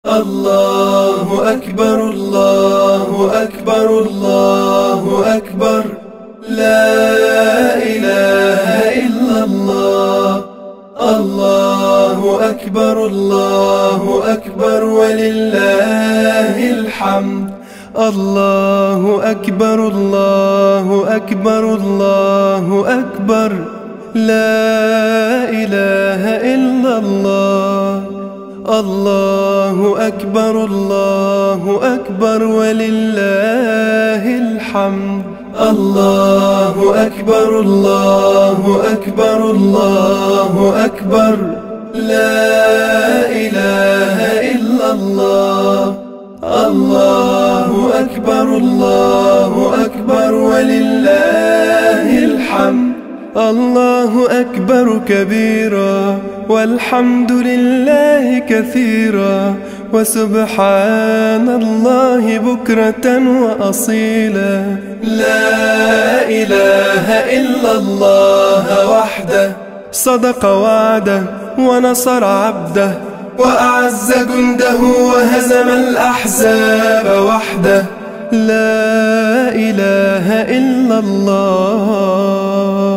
الله أكبر الله أكبر الله أكبر، لا إله إلا الله. الله أكبر الله أكبر ولله الحمد. الله أكبر الله أكبر الله أكبر، لا إله إلا الله. الله أكبر الله أكبر ولله الحمد. الله أكبر الله أكبر الله أكبر، لا إله إلا الله. الله أكبر الله أكبر ولله الحمد. الله أكبر كبيرا والحمد لله كثيرا، وسبحان الله بكرة وأصيلا. لا إله إلا الله وحده، صدق وعده ونصر عبده، وأعز جنده وهزم الأحزاب وحده. لا إله إلا الله.